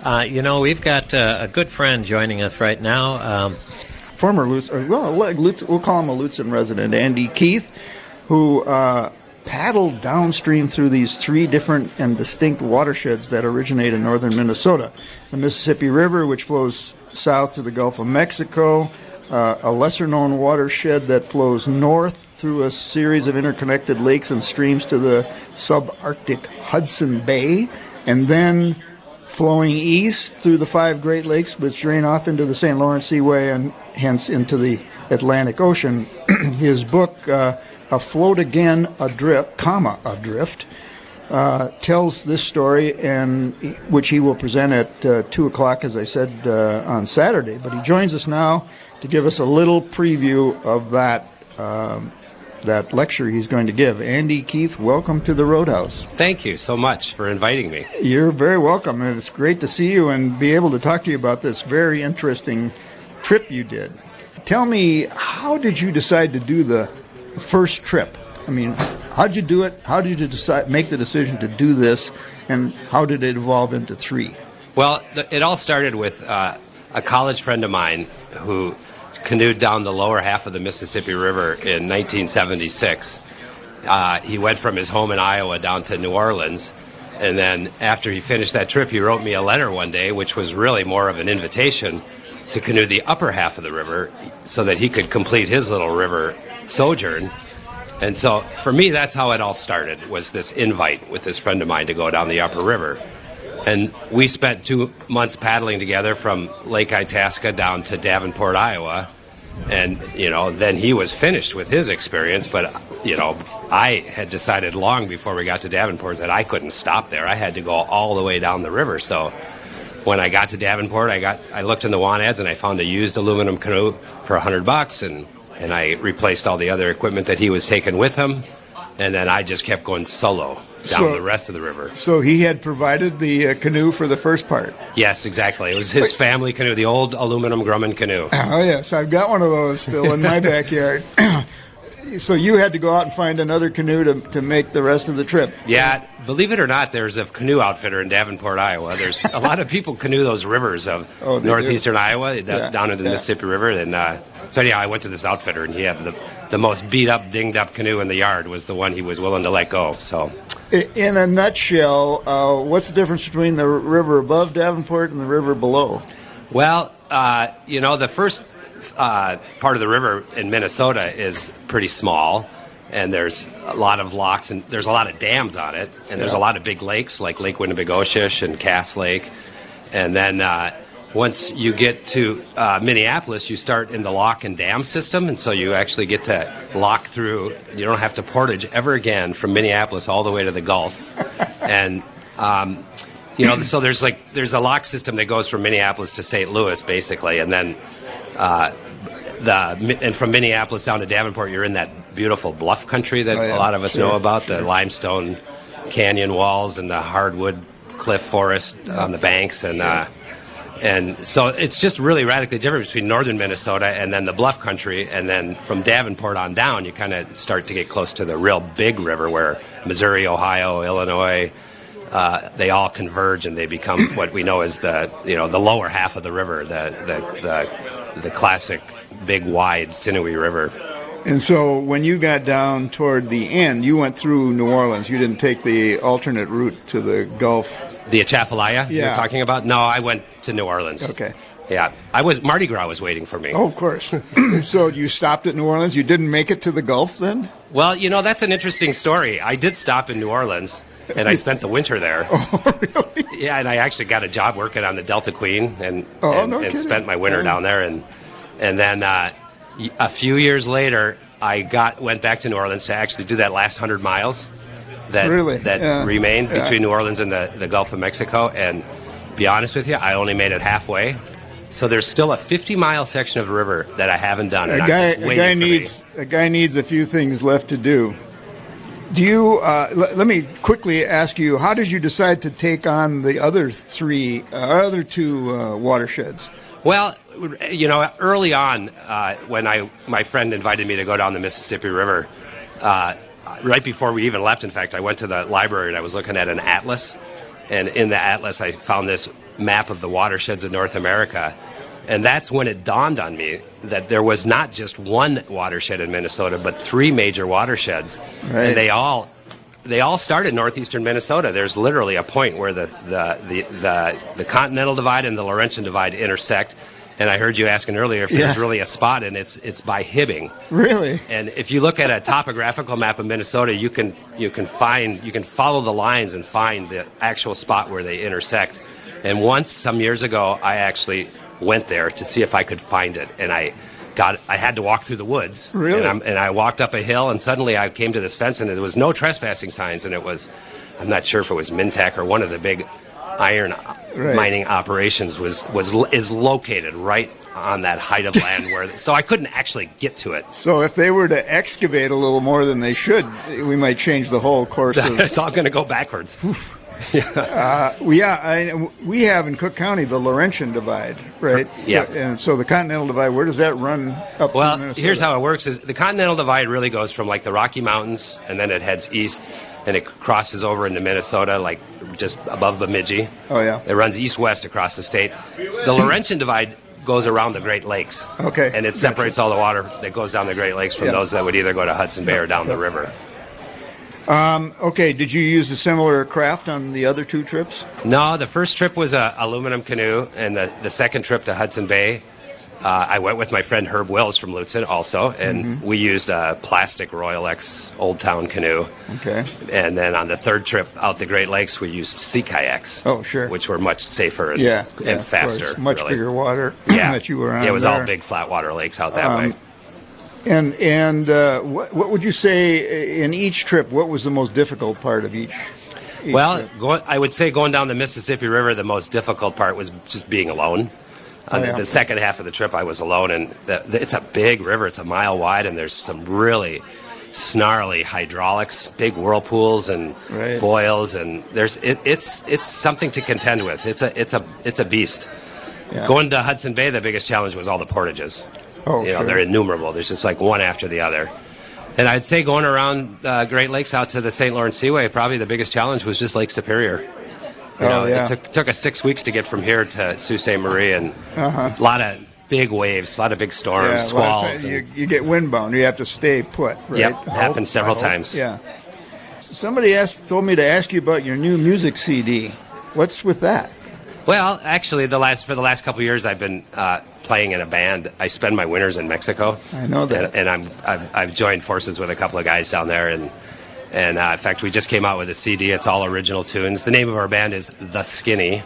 We've got a good friend joining us right now. Former we'll call him a Lutsen resident, Andy Keith, who paddled downstream through these three different and distinct watersheds that originate in northern Minnesota. The Mississippi River, which flows south to the Gulf of Mexico, a lesser-known watershed that flows north through a series of interconnected lakes and streams to the subarctic Hudson Bay, and then flowing east through the five Great Lakes, which drain off into the St. Lawrence Seaway and hence into the Atlantic Ocean. His book, Afloat Again, Adrift, tells this story, and which he will present at 2 o'clock, as I said, on Saturday. But he joins us now to give us a little preview of that lecture he's going to give. Andy Keith, welcome to the Roadhouse. Thank you so much for inviting me. You're very welcome, and it's great to see you and be able to talk to you about this very interesting trip you did. Tell me, how did you decide to do the first trip? I mean, how did you do it? How did you make the decision to do this, and how did it evolve into three? Well, it all started with a college friend of mine who canoed down the lower half of the Mississippi River in 1976. He went from his home in Iowa down to New Orleans, and then after he finished that trip, he wrote me a letter one day, which was really more of an invitation to canoe the upper half of the river so that he could complete his little river sojourn. And so for me, that's how it all started, was this invite with this friend of mine to go down the upper river. And we spent 2 months paddling together from Lake Itasca down to Davenport, Iowa. And, then he was finished with his experience. But, I had decided long before we got to Davenport that I couldn't stop there. I had to go all the way down the river. So when I got to Davenport, I looked in the want ads and I found a used aluminum canoe for $100, and I replaced all the other equipment that he was taking with him. And then I just kept going solo down the rest of the river. So he had provided the canoe for the first part? Yes, exactly. It was his family canoe, the old aluminum Grumman canoe. Oh, yes. I've got one of those still in my backyard. So you had to go out and find another canoe to make the rest of the trip? Yeah. Believe it or not, there's a canoe outfitter in Davenport, Iowa. There's a lot of people canoe those rivers of northeastern Iowa down into the Mississippi River. And so anyhow, I went to this outfitter, and he had the most beat-up, dinged-up canoe in the yard was the one he was willing to let go. So, in a nutshell, what's the difference between the river above Davenport and the river below? Well, the first part of the river in Minnesota is pretty small, and there's a lot of locks, and there's a lot of dams on it, and there's a lot of big lakes like Lake Winnebagoshus and Cass Lake. And then once you get to Minneapolis, you start in the lock and dam system, and so you actually get to lock through. You don't have to portage ever again from Minneapolis all the way to the Gulf. And so there's a lock system that goes from Minneapolis to St. Louis, basically, and then and from Minneapolis down to Davenport, you're in that beautiful bluff country that a lot of us know about, the limestone canyon walls and the hardwood cliff forest on the banks, and so it's just really radically different between northern Minnesota and then the bluff country, and then from Davenport on down, you kind of start to get close to the real big river where Missouri, Ohio, Illinois, they all converge and they become what we know as the lower half of the river, the classic big wide sinewy river. And so when you got down toward the end, you went through New Orleans. You didn't take the alternate route to the Gulf. The Atchafalaya you're talking about? No, I went to New Orleans. Okay. Yeah, Mardi Gras was waiting for me. Oh, of course. So you stopped at New Orleans. You didn't make it to the Gulf then? Well, that's an interesting story. I did stop in New Orleans, and I spent the winter there. Oh, really? Yeah, and I actually got a job working on the Delta Queen, and spent my winter down there, and then a few years later, I went back to New Orleans to actually do that last 100 miles that remained between New Orleans and the Gulf of Mexico. And be honest with you, I only made it halfway. So there's still a 50-mile section of the river that I haven't done. A guy needs a few things left to do. Do you? Let me quickly ask you: how did you decide to take on the other two watersheds? Well, early on, when my friend invited me to go down the Mississippi River, right before we even left, in fact, I went to the library and I was looking at an atlas. And in the atlas, I found this map of the watersheds of North America. And that's when it dawned on me that there was not just one watershed in Minnesota, but 3 major watersheds. Right. And they all start in northeastern Minnesota. There's literally a point where the Continental Divide and the Laurentian Divide intersect. And I heard you asking earlier if there's really a spot, and it's by Hibbing. Really? And if you look at a topographical map of Minnesota, you can follow the lines and find the actual spot where they intersect. And once, some years ago, I actually went there to see if I could find it, and I had to walk through the woods. Really? And I walked up a hill, and suddenly I came to this fence, and there was no trespassing signs, and I'm not sure if it was Mintac or one of the big iron mining operations is located right on that height of land so I couldn't actually get to it. So if they were to excavate a little more than they should, we might change the whole course of... It's all going to go backwards. We have in Cook County the Laurentian Divide, right? Yeah. And so the Continental Divide, where does that run up to Minnesota? Here's how it works: is the Continental Divide really goes from like the Rocky Mountains, and then it heads east, and it crosses over into Minnesota, like just above Bemidji. Oh yeah. It runs east-west across the state. The Laurentian Divide goes around the Great Lakes. Okay. And it separates all the water that goes down the Great Lakes from those that would either go to Hudson Bay or down the river. Okay, did you use a similar craft on the other 2 trips? No, the first trip was a aluminum canoe, and the second trip to Hudson Bay, I went with my friend Herb Wills from Lutsen also, and we used a plastic Royal X Old Town canoe. Okay. And then on the third trip out the Great Lakes, we used sea kayaks. Oh, sure. Which were much safer and faster. Much really. Bigger water that you were on. Yeah, it was there. all big flat water lakes out that way. And what would you say in each trip? What was the most difficult part of each Well, trip? I would say going down the Mississippi River, the most difficult part was just being alone. The second half of the trip, I was alone, and it's a big river. It's a mile wide, and there's some really snarly hydraulics, big whirlpools and boils, and it's something to contend with. It's a beast. Yeah. Going to Hudson Bay, the biggest challenge was all the portages. Oh, sure. They're innumerable. There's just like one after the other. And I'd say going around Great Lakes out to the St. Lawrence Seaway, probably the biggest challenge was just Lake Superior. It took us 6 weeks to get from here to Sault Ste. Marie, and a lot of big waves, a lot of big storms, squalls. You get windbound. You have to stay put, right? Yep, happened several times. Yeah. Somebody told me to ask you about your new music CD. What's with that? Well, actually, for the last couple of years, I've been playing in a band. I spend my winters in Mexico. I know that. And I've joined forces with a couple of guys down there, and in fact, we just came out with a CD. It's all original tunes. The name of our band is The Skinny.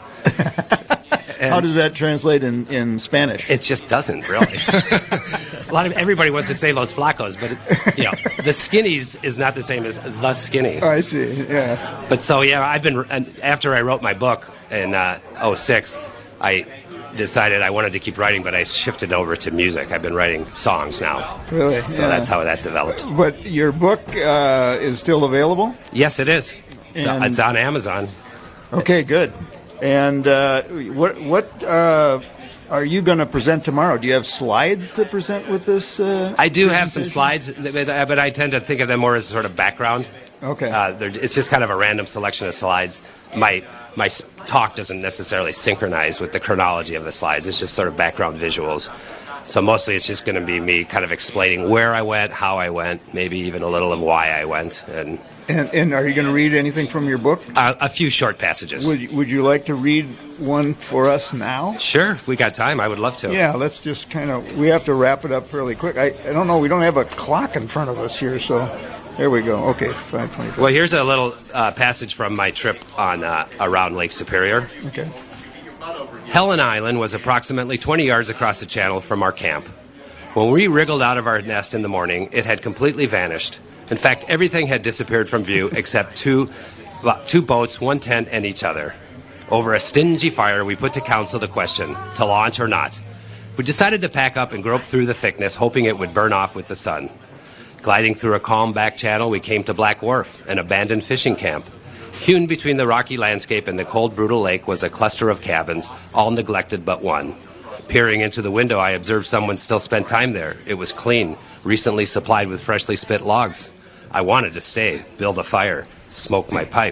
How does that translate in Spanish? It just doesn't, really. Everybody wants to say Los Flacos, but the Skinnies is not the same as The Skinny. Oh, I see. Yeah. But so after I wrote my book in 2006, I decided I wanted to keep writing, but I shifted over to music. I've been writing songs now. Really? So that's how that developed. But your book is still available? Yes, it is. It's on Amazon. Okay, good. And what are you going to present tomorrow? Do you have slides to present with this? I do have some slides, but I tend to think of them more as sort of background. Okay. It's just kind of a random selection of slides. My talk doesn't necessarily synchronize with the chronology of the slides. It's just sort of background visuals. So mostly it's just going to be me kind of explaining where I went, how I went, maybe even a little of why I went. And are you going to read anything from your book? A few short passages. Would you like to read one for us now? Sure. If we got time, I would love to. Yeah, let's just we have to wrap it up fairly quick. I don't know. We don't have a clock in front of us here, so there we go. Okay, 5:25. Well, here's a little passage from my trip on around Lake Superior. Okay. Helen Island was approximately 20 yards across the channel from our camp. When we wriggled out of our nest in the morning, it had completely vanished. In fact, everything had disappeared from view except two boats, one tent, and each other. Over a stingy fire, we put to council the question, to launch or not. We decided to pack up and grope through the thickness, hoping it would burn off with the sun. Gliding through a calm back channel, we came to Black Wharf, an abandoned fishing camp. Hewn between the rocky landscape and the cold, brutal lake was a cluster of cabins, all neglected but one. Peering into the window, I observed someone still spent time there. It was clean, recently supplied with freshly spit logs. I wanted to stay, build a fire, smoke my pipe,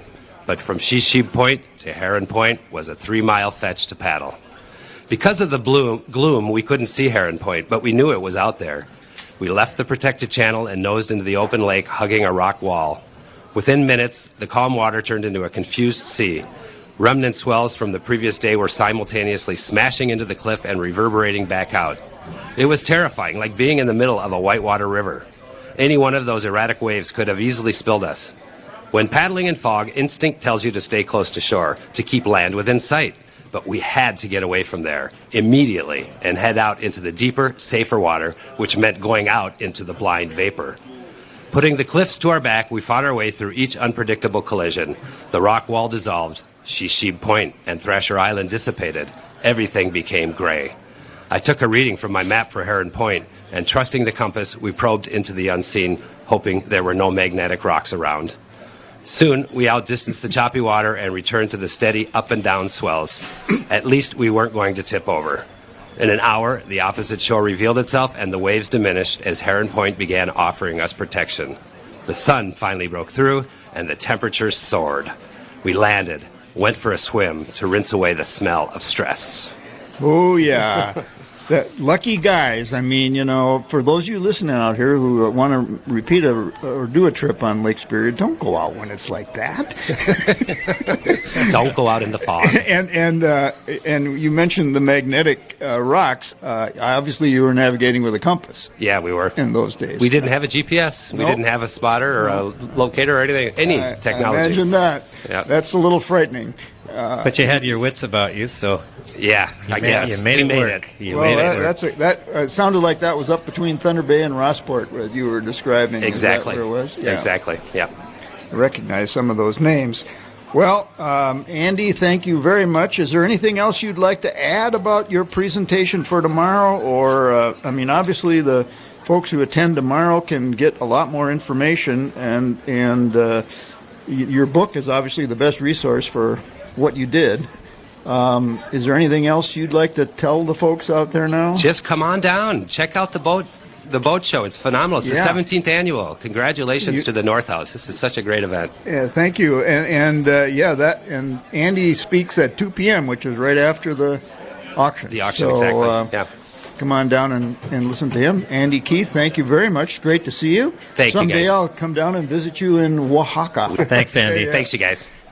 but from Shishib Point to Heron Point was a 3-mile fetch to paddle. Because of the gloom, we couldn't see Heron Point, but we knew it was out there. We left the protected channel and nosed into the open lake, hugging a rock wall. Within minutes, the calm water turned into a confused sea. Remnant swells from the previous day were simultaneously smashing into the cliff and reverberating back out. It was terrifying, like being in the middle of a whitewater river. Any one of those erratic waves could have easily spilled us. When paddling in fog, instinct tells you to stay close to shore, to keep land within sight. But we had to get away from there immediately and head out into the deeper, safer water, which meant going out into the blind vapor. Putting the cliffs to our back, we fought our way through each unpredictable collision. The rock wall dissolved, Shishib Point and Thrasher Island dissipated. Everything became gray. I took a reading from my map for Heron Point, and trusting the compass, we probed into the unseen, hoping there were no magnetic rocks around. Soon, we outdistanced the choppy water and returned to the steady up and down swells. At least we weren't going to tip over. In an hour, the opposite shore revealed itself and the waves diminished as Heron Point began offering us protection. The sun finally broke through and the temperature soared. We landed, went for a swim to rinse away the smell of stress. Oh, yeah. That lucky guys. I mean, you know, for those of you listening out here who want to repeat or do a trip on Lake Superior, don't go out when it's like that. Don't go out in the fog. And you mentioned the magnetic rocks. Obviously, you were navigating with a compass. Yeah, we were. In those days. We didn't have a GPS. We didn't have a spotter or a locator or anything. Any technology. I imagine that. Yeah. That's a little frightening. But you had your wits about you, so yeah, I guess you made it work. That sounded like that was up between Thunder Bay and Rossport, what you were describing. Exactly. Is that where it was? Yeah. Exactly. Yeah. I recognize some of those names. Well, Andy, thank you very much. Is there anything else you'd like to add about your presentation for tomorrow? Or, I mean, obviously the folks who attend tomorrow can get a lot more information, and your book is obviously the best resource for what you did. Is there anything else you'd like to tell the folks out there now? Just come on down. Check out the boat show. It's phenomenal. It's the 17th annual. Congratulations to the North House. This is such a great event. Yeah, thank you. And Andy speaks at 2 p.m., which is right after the auction. The auction, exactly. Yeah. Come on down and listen to him. Andy Keith, thank you very much. Great to see you. Thank you, guys. Someday I'll come down and visit you in Oaxaca. Thanks, Andy. Thanks, you guys.